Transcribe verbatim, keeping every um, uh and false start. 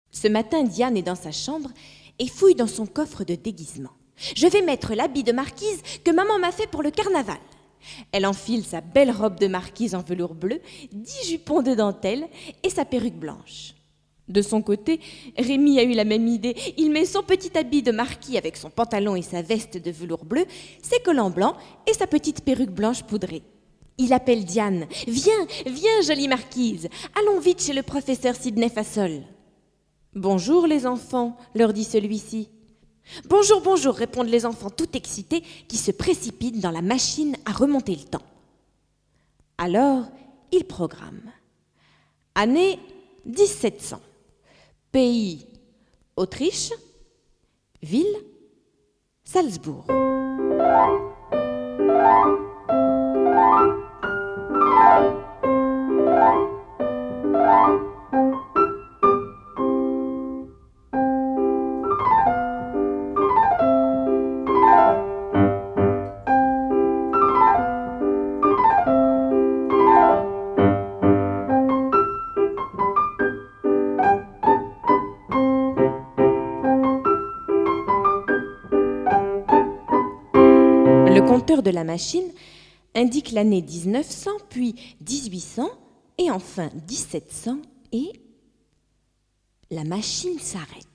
Ce matin, Diane est dans sa chambre et fouille dans son coffre de déguisement. « Je vais mettre l'habit de marquise que maman m'a fait pour le carnaval. » Elle enfile sa belle robe de marquise en velours bleu, dix jupons de dentelle et sa perruque blanche. De son côté, Rémi a eu la même idée. Il met son petit habit de marquis avec son pantalon et sa veste de velours bleu, ses collants blancs et sa petite perruque blanche poudrée. Il appelle Diane. « Viens, viens, jolie marquise. Allons vite chez le professeur Sidney Fassol. »« Bonjour, les enfants, leur dit celui-ci. »« Bonjour, bonjour, répondent les enfants tout excités qui se précipitent dans la machine à remonter le temps. Alors, il programme. Année dix-sept cents. Pays, Autriche. Ville, Salzbourg. Le compteur de la machine indique l'année dix-neuf cents, puis dix-huit cents, et enfin dix-sept cents, et la machine s'arrête.